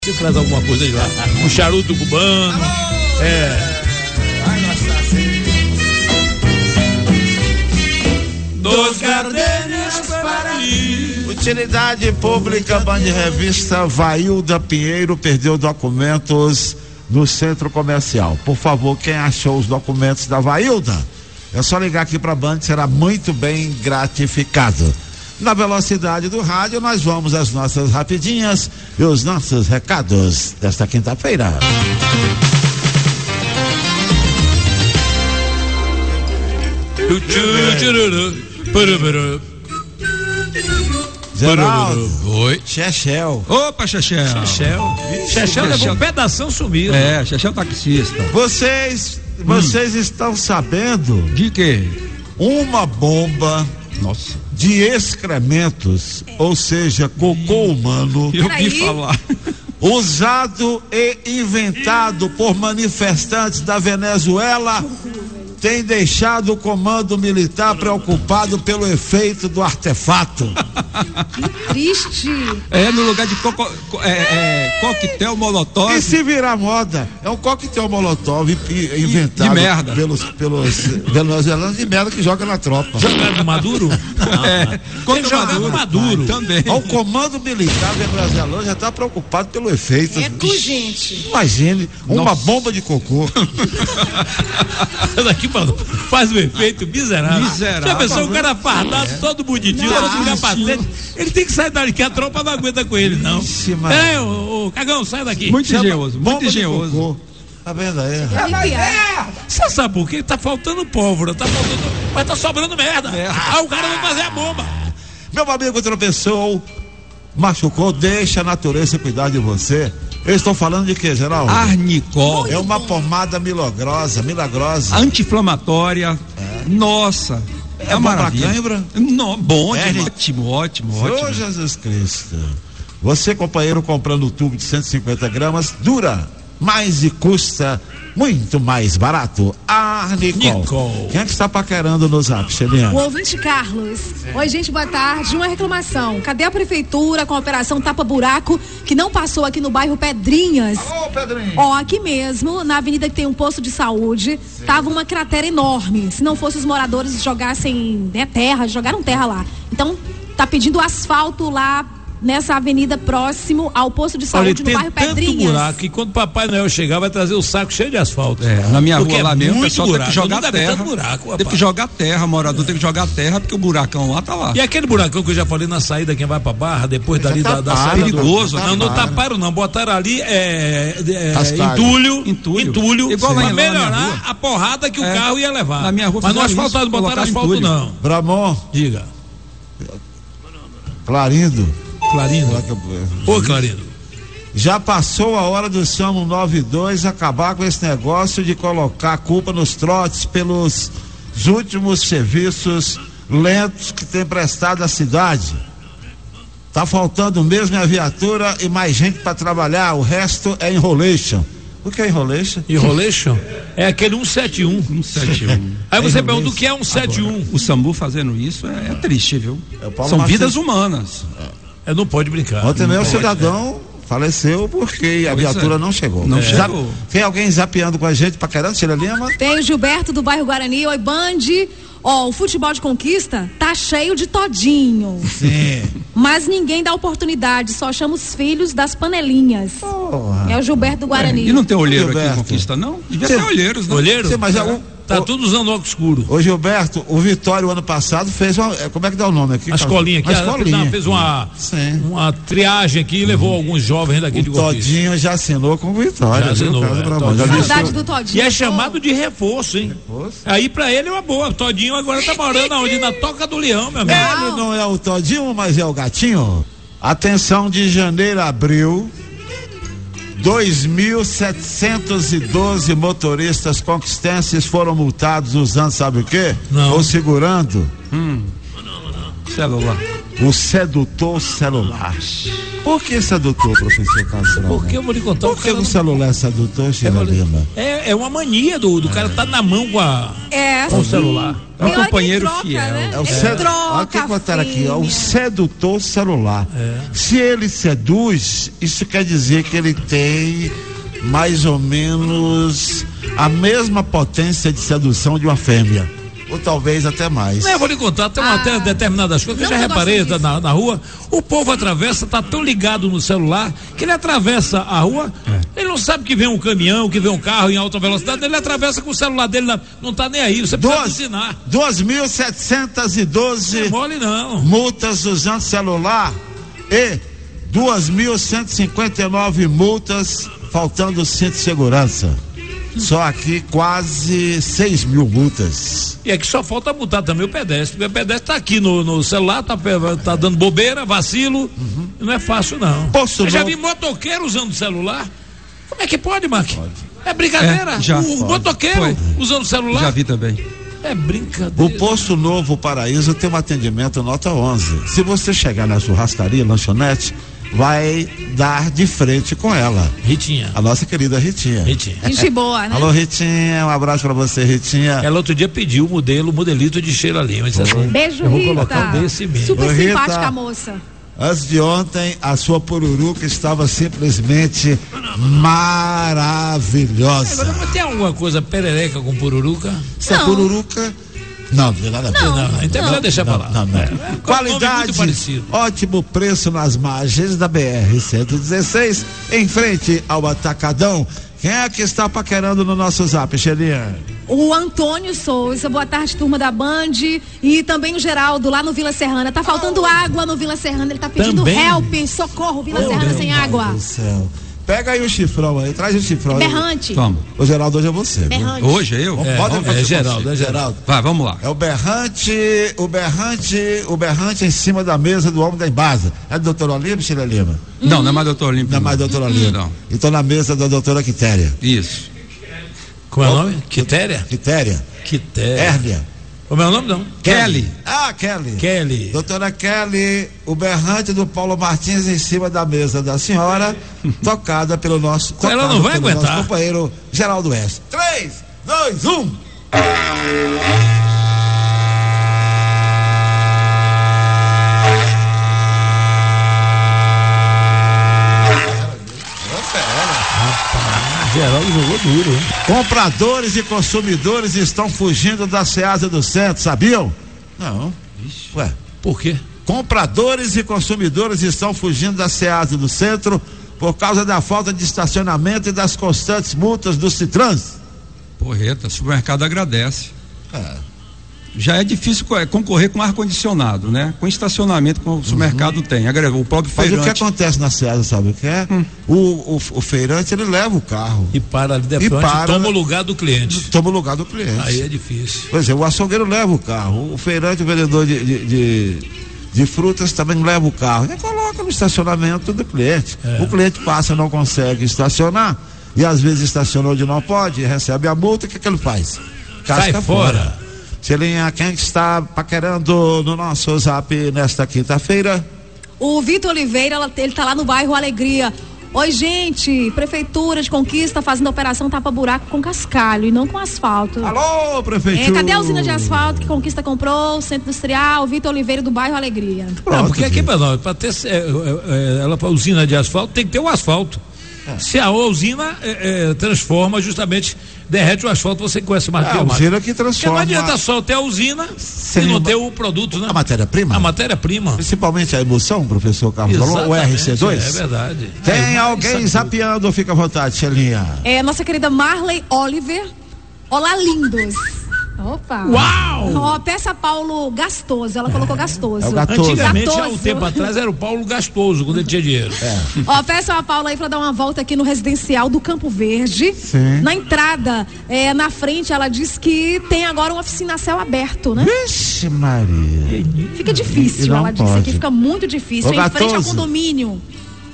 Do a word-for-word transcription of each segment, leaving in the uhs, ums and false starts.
Você traz alguma coisa de lá? Um charuto cubano. Alô, é. Vai gostar assim. Dos gardenias para mim. Utilidade Pública, Band Revista. Vailda Pinheiro perdeu documentos no centro comercial. Por favor, quem achou os documentos da Vailda, é só ligar aqui para a Band, será muito bem gratificado. Na velocidade do rádio, nós vamos às nossas rapidinhas e os nossos recados desta quinta-feira. Geraldo. Oi. Chechel. Opa, Chechel. Chechel. Chechel levou um pedação, sumiu. É, Chechel taxista. Vocês, vocês hum. estão sabendo de quê? Uma bomba. Nossa. De excrementos, ou seja, cocô humano. Eu ouvi falar. Usado e inventado por manifestantes da Venezuela, tem deixado o comando militar preocupado pelo efeito do artefato. Que triste. É, no lugar de coco, é, é, coquetel molotov. E se virar moda, é um coquetel molotov inventado de merda. pelos, pelos venezuelanos de merda que joga na tropa. Jogaram no Maduro? É, contra o Maduro. Maduro. Também. O comando militar venezuelano já está preocupado pelo efeito. É com gente. Imagine, uma Nossa. bomba de cocô. Daqui faz um efeito miserável. Miserável. Já pensou, o cara fardado, é. todo bonitinho, todo capacete. Ele tem que sair dali, que a tropa não aguenta com ele, não. Ixi, é, ô, ô, cagão, sai daqui. Muito Chama engenhoso, muito engenhoso. Tá vendo aí? É. Você sabe por quê? Tá faltando pólvora, tá faltando, mas tá sobrando merda. É. Ah, o cara vai fazer a bomba. Meu amigo tropeçou, machucou, deixa a natureza cuidar de você. Eu estou falando de quê, Geraldo? Arnicol. É uma pomada milagrosa, milagrosa. Anti-inflamatória. É. Nossa. É, é uma maravilha. Cãibra? Não, bom, é, ótimo, ótimo, ótimo. Ô Jesus Cristo. Você, companheiro, comprando o tubo de cento e cinquenta gramas, dura mais e custa muito mais barato. Arnicol. Quem é que está paquerando no zap, Xeliane? O ouvinte Carlos. É. Oi, gente, boa tarde. Uma reclamação. Cadê a prefeitura com a operação Tapa Buraco, que não passou aqui no bairro Pedrinhas? Alô, Pedrinho. Ó, aqui mesmo, na avenida que tem um posto de saúde, sim, tava uma cratera enorme. Se não fosse os moradores jogassem, né, terra, jogaram terra lá. Então, tá pedindo asfalto lá nessa avenida próximo ao posto de saúde. Olha, no bairro Pedrinhas. Tem tanto buraco que quando Papai Noel chegar vai trazer o saco cheio de asfalto. É, na minha porque rua lá é mesmo o pessoal buraco. tem que jogar terra. Buraco, tem que jogar terra, morador tem que jogar terra porque o buracão lá tá lá. E aquele buracão que eu já falei na saída, quem vai pra Barra, depois dali da, da saída. Perigoso, do... Não, não taparam não, botaram ali é, é, entulho, entulho, entulho, igual lá pra em melhorar a porrada que é, o carro ia levar. Na minha rua mas não asfaltaram, não botaram asfalto não. Bramon. Diga. Clarindo. Clarindo. Ô, Clarindo. Já passou a hora do SAMU noventa e dois acabar com esse negócio de colocar a culpa nos trotes pelos últimos serviços lentos que tem prestado à cidade. Tá faltando mesmo a viatura e mais gente para trabalhar, o resto é enrolation. O que é enrolation? Enrolation? É aquele cento e setenta e um. cento e setenta e um. Aí é você pergunta o que é cento e setenta e um. Agora, o SAMU fazendo isso é, é triste, viu? É São Marcelo. Vidas humanas. É, não pode brincar. Ontem mesmo o pode, cidadão é. faleceu porque a viatura é. não chegou. Não é. chegou. Tem alguém zapeando com a gente pra caramba, Sheila Lima? Tem o Gilberto do bairro Guarani. Oi, Band. Ó, o futebol de conquista tá cheio de todinho. Sim. Mas ninguém dá oportunidade, só chama os filhos das panelinhas. Porra. É o Gilberto do Guarani. É. E não tem olheiro Gilberto. aqui em Conquista, não? Devia Sim. ter olheiros, né? Olheiro? Sim, mas é um, tá o, tudo usando óculos escuro. Ô Gilberto, o Vitório ano passado fez uma, como é que dá o nome aqui? A escolinha aqui, uma escolinha. Não, fez uma, Sim. uma triagem aqui e levou alguns jovens daqui o de Conquista. Todinho já assinou com o Vitória. Já assinou, viu, é, Todinho. Todinho. Já Saudade do Todinho. E é chamado de reforço, hein? Reforço? Aí pra ele é uma boa. O Todinho agora tá morando aonde? Na Toca do Leão, meu amigo. Ele não é o Todinho, mas é o gatinho. Atenção, de janeiro a abril, dois mil setecentos e doze motoristas conquistenses foram multados usando, sabe o quê? Não. Ou segurando Hum. Celular. o sedutor celular. Por que sedutor, professor Carlos? Porque eu vou lhe contar. Por que o celular é sedutor, Sheila Lima? É, é uma mania do, do é. cara tá na mão com, a, é, com o celular. É um companheiro troca, fiel. Né? É o sedu... troca, olha o que botaram aqui, é o sedutor celular. É. Se ele seduz, isso quer dizer que ele tem mais ou menos a mesma potência de sedução de uma fêmea. Ou talvez até mais. Não, eu vou lhe contar, tem uma, ah, até determinadas coisas, que eu já reparei na, na rua, o povo atravessa, tá tão ligado no celular, que ele atravessa a rua, é. ele não sabe que vem um caminhão, que vem um carro em alta velocidade, ele atravessa com o celular dele, na, não tá nem aí, você precisa ensinar. duas mil setecentos e doze não é mole não. multas usando celular e duas mil cento e cinquenta e nove multas faltando cinto de segurança. Só aqui quase seis mil multas. E aqui só falta multar também o pedestre, porque o pedestre tá aqui no, no celular, tá, tá dando bobeira, vacilo, uhum. não é fácil não. Posso Eu já vi motoqueiro usando celular. Como é que pode, Mark? Pode. É brincadeira. É, já, o pode. motoqueiro Foi. usando celular. Já vi também. É brincadeira. O Posto Novo Paraíso tem um atendimento nota onze. Se você chegar na churrascaria, lanchonete, vai dar de frente com ela. Ritinha. A nossa querida Ritinha. Ritinha. Gente boa, né? Alô, Ritinha, um abraço pra você, Ritinha. Ela outro dia pediu o modelo, o modelito de Sheila Lima. Assim, Beijo, eu vou Rita. colocar um desse mesmo. Super Ô, Rita, simpática a moça. Antes de ontem, a sua pururuca estava simplesmente maravilhosa. Agora, tem alguma coisa perereca com pururuca? Se a pururuca... Não, não tem nada a ver. Não, não, então é melhor deixar pra lá. Não, não. É, qualidade, ótimo preço nas margens da B R cento e dezesseis, em frente ao Atacadão. Quem é que está paquerando no nosso zap, Xelinha? O Antônio Souza, boa tarde, turma da Band, e também o Geraldo lá no Vila Serrana. Tá faltando oh. água no Vila Serrana, ele tá pedindo também? help, socorro, Vila oh, Serrana sem água. Deus do céu. Pega aí o chifrão aí, traz o chifrão aí. Berrante. Toma. O Geraldo, hoje é você. Berrante. Hoje é eu? É, Pode é, é Geraldo, é Geraldo. Vai, vamos lá. É o berrante, o berrante, o berrante em cima da mesa do homem da Embasa. É do doutor Olímpio, Sheila Lima? Não, hum. não é mais doutor Olímpio. Não é mais doutor Olímpio. Não. Então na mesa da doutora Quitéria. Isso. Como é o nome? Quitéria? Quitéria. Quitéria. Hérnia. Como é o nome, não? Kelly. Ah, Kelly. Kelly. Doutora Kelly, o berrante do Paulo Martins em cima da mesa da senhora, tocada pelo nosso, ela não vai aguentar. Nosso companheiro Geraldo Oeste. três, dois, um. Geraldo jogou duro, hein? Compradores e consumidores estão fugindo da Ceasa do Centro, sabiam? Não. Ixi. Ué, por quê? Compradores e consumidores estão fugindo da Ceasa do Centro por causa da falta de estacionamento e das constantes multas do Citrans. Porreta, o supermercado agradece. É. Já é difícil concorrer com ar-condicionado, né? Com estacionamento que o supermercado uhum. tem. O próprio feirante. Mas o que acontece na Ceasa, sabe o que é? Hum. O, o, o feirante, ele leva o carro. E para ali de frente, toma o lugar do cliente. Toma o lugar do cliente. Aí é difícil. Pois é, o açougueiro leva o carro. O feirante, o vendedor de, de, de, de frutas também leva o carro. E coloca no estacionamento do cliente. É. O cliente passa, não consegue estacionar. E às vezes estaciona onde não pode, recebe a multa, o que, que ele faz? Casca Cai fora. fora. Shelinha, quem está paquerando no nosso zap nesta quinta-feira? O Vitor Oliveira, ele tá lá no bairro Alegria. Oi, gente, Prefeitura de Conquista fazendo operação tapa-buraco com cascalho e não com asfalto. Alô, Prefeitura! É, cadê a usina de asfalto que Conquista comprou, o Centro Industrial, Vitor Oliveira do bairro Alegria? Pronto, não, porque aqui para nós, para ter é, é, ela para usina de asfalto tem que ter o asfalto. É. Se a usina é, é, transforma, justamente derrete o asfalto, você conhece mais que a usina que transforma. Porque não adianta só ter a usina e não ter o produto, né? A matéria-prima? A matéria-prima. Principalmente a emulsão, professor Carlos Rolon, o R C dois? É verdade. Tem é, alguém zapeando, fica à vontade, Shelinha. É, nossa querida Marley Oliver. Olá, lindos. Opa! Uau! Ó, peça Paulo Gastoso, ela colocou Gastoso. É o Gatoso. Antigamente, Gatoso. há um tempo atrás, era o Paulo Gastoso, quando ele tinha dinheiro. É. Ó, peça a Paula aí pra dar uma volta aqui no residencial do Campo Verde. Sim. Na entrada, é, na frente, ela diz que tem agora uma oficina a céu aberto, né? Vixe, Maria. Fica difícil, ela disse aqui, fica muito difícil. Ô, em frente ao condomínio.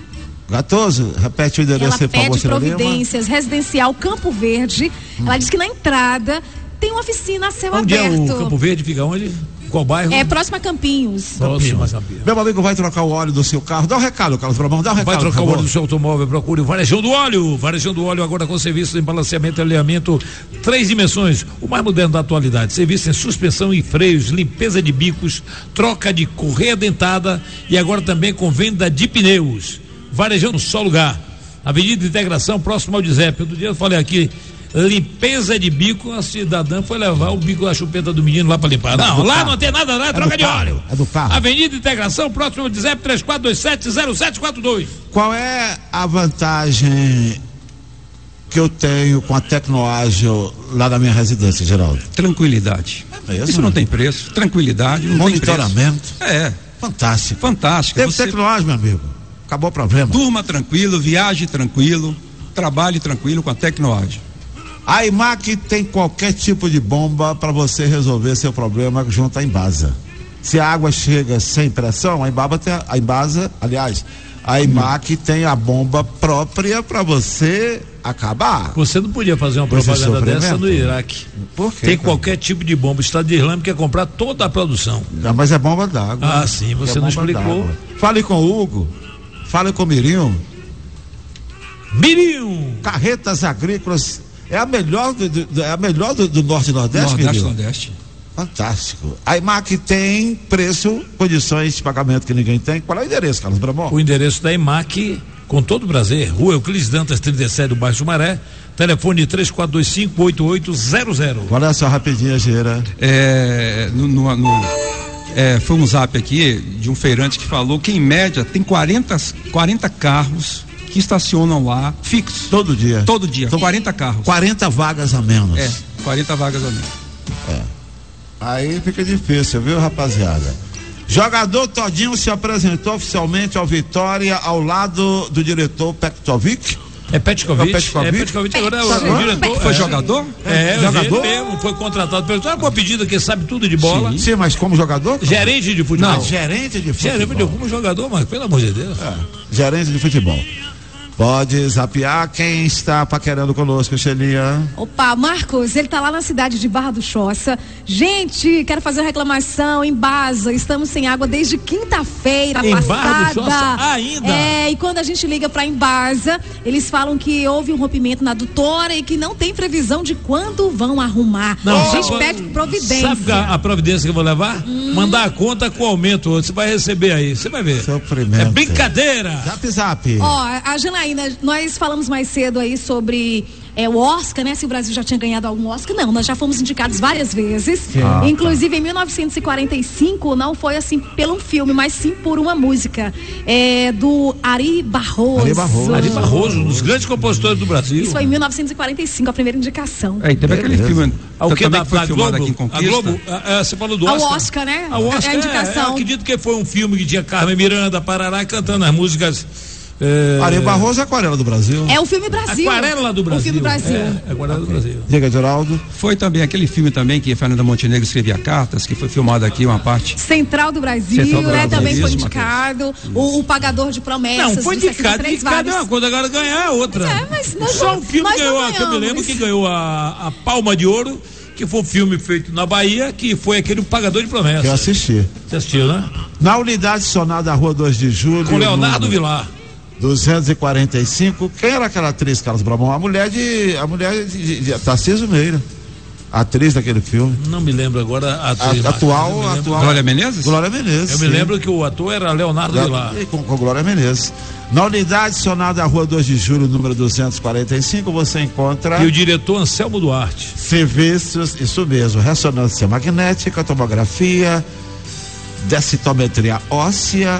Gatoso, repete o endereço, por favor, Providências, residencial Campo Verde. Hum. Ela diz que na entrada tem uma oficina a céu onde aberto. Onde é o Campo Verde? Fica onde? Qual bairro? É próximo a Campinhos. Próximo a Campinhos. Meu amigo vai trocar o óleo do seu carro. Dá um recado, Carlos Bramão, dá um recado. Vai trocar o óleo do seu automóvel, procure o Varejão do Óleo. Varejão do Óleo agora com serviço em balanceamento e alinhamento, três dimensões, o mais moderno da atualidade. Serviço em suspensão e freios, limpeza de bicos, troca de correia dentada e agora também com venda de pneus. Varejão no só lugar. Avenida Integração, próximo ao D Z E P. Outro dia eu falei aqui, limpeza de bico, a cidadã foi levar o bico da chupeta do menino lá pra limpar. Não, lá não tem nada, lá é troca de óleo. É do carro. Avenida Integração, próximo ao D Z E P, três quatro dois sete zero sete quatro dois. Qual é a vantagem que eu tenho com a Tecnoágil lá na minha residência, Geraldo? Tranquilidade. É mesmo? Isso não tem preço. Tranquilidade, não Monitoramento. tem preço. É. Fantástico. Fantástico. Teve Você Tecnoágil, meu amigo. Acabou o problema. durma tranquilo, viaje tranquilo, trabalhe tranquilo com a Tecnoágil. A IMAC tem qualquer tipo de bomba para você resolver seu problema junto à Embasa. Se a água chega sem pressão, a Embasa, tem, a Embasa aliás, a IMAC hum. tem a bomba própria para você acabar. Você não podia fazer uma propaganda dessa no Iraque. Por quê? Tem cara? qualquer tipo de bomba. O Estado Islâmico quer comprar toda a produção. Não, mas é bomba d'água. Ah, né? Sim, você é não explicou. D'água. Fale com o Hugo, fale com o Mirinho. Mirinho! Carretas Agrícolas. É a melhor do, do, é a melhor do, do Norte e Nordeste, Nordeste, Nordeste. Fantástico. A IMAC tem preço, condições de pagamento que ninguém tem. Qual é o endereço, Carlos Bramon? O endereço da IMAC, com todo o prazer, Rua Euclides Dantas, trinta e sete, do bairro Sumaré, telefone três quatro dois cinco, oito oito zero zero. Qual é a sua rapidinha, Gira? É, no, no, no, é, foi um zap aqui de um feirante que falou que em média tem quarenta, quarenta carros que estacionam lá fixos. Todo dia? Todo dia, então, quarenta carros. quarenta vagas a menos. É, quarenta vagas a menos. É. Aí fica difícil, viu, rapaziada? Jogador Todinho se apresentou oficialmente ao Vitória ao lado do diretor Petkovic. É Petkovic. É Petkovic. É Petkovic, agora é o, Agora? o diretor. Foi é, jogador? É, jogador? ele mesmo foi contratado pelo. Sabe qual pedida que sabe tudo de bola? Sim, Sim mas como jogador? Gerente de futebol. Não, gerente de futebol. Gerente como jogador, mas pelo amor de Deus. É, gerente de futebol. Pode zapear quem está paquerando conosco, Xelia. Opa, Marcos, ele tá lá na cidade de Barra do Choça. Gente, quero fazer uma reclamação em Embasa. Estamos sem água desde quinta-feira em passada. Barra do Choça ainda? É, e quando a gente liga pra Embasa, eles falam que houve um rompimento na adutora e que não tem previsão de quando vão arrumar. Não, a gente sabe, pede providência. Sabe a, a providência que eu vou levar? Hum. Mandar a conta com aumento. Você vai receber aí, você vai ver. Sofrimento. É brincadeira. Zap, zap. Ó, a Janaína, nós falamos mais cedo aí sobre é, o Oscar, né? Se o Brasil já tinha ganhado algum Oscar. Não, nós já fomos indicados várias vezes. Ah, Inclusive, tá. em mil novecentos e quarenta e cinco, não foi assim pelo filme, mas sim por uma música é, do Ari Barroso. Ari Barroso. Ari Barroso, um dos grandes compositores do Brasil. Isso foi em mil novecentos e quarenta e cinco, a primeira indicação. É, e teve aquele filme o que da, foi da filmado Globo, aqui em Conquista. A Globo, a, a, você falou do Oscar. O Oscar, né? A Oscar, é a indicação. É, eu acredito que foi um filme que tinha Carmen Miranda, Parará, cantando as músicas. É... Ari Barroso é Aquarela do Brasil. É o filme Brasil. Aquarela do Brasil. O filme Brasil. É, Aquarela do Brasil. Diga, Geraldo. Foi também aquele filme também que a Fernanda Montenegro escrevia cartas, que foi filmado aqui uma parte. Central do Brasil, Central do né? Brasil. Também Isso, foi indicado. O, o Pagador de Promessas. Não, foi indicado. Indicado é uma coisa, agora ganhar é outra. É, mas nós Só não, um filme nós ganhou, não que eu me lembro que ganhou a, a Palma de Ouro, que foi um filme feito na Bahia, que foi aquele Pagador de Promessas. Eu assisti. Você assistiu, né? Na unidade sonada Rua dois de Julho. Com Leonardo no... Vilar. duzentos e quarenta e cinco. Quem era aquela atriz, Carlos Bramon? A mulher de. A mulher de, de, de Tarcísio Meira. A atriz daquele filme. Não me lembro agora. A atriz, a, atual, Marcos, atual. Glória Menezes? Glória Menezes. Eu sim. me lembro que o ator era Leonardo da, Vilar. Com, com Glória Menezes. Na unidade sonada Rua dois de Julho, número duzentos e quarenta e cinco, você encontra. E o diretor Anselmo Duarte. Serviços, isso mesmo. Ressonância magnética, tomografia, densitometria óssea,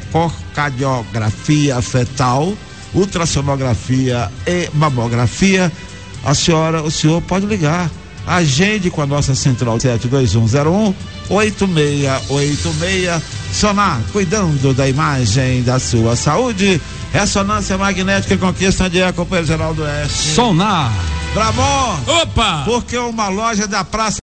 ecocardiografia fetal, ultrassonografia e mamografia. A senhora, o senhor pode ligar. Agende com a nossa central sete dois um zero um oito seis oito seis. Sonar, cuidando da imagem da sua saúde. Ressonância magnética e conquista de eco, companheiro Geraldo Oeste. Sonar. Bramon. Opa! Porque uma loja da Praça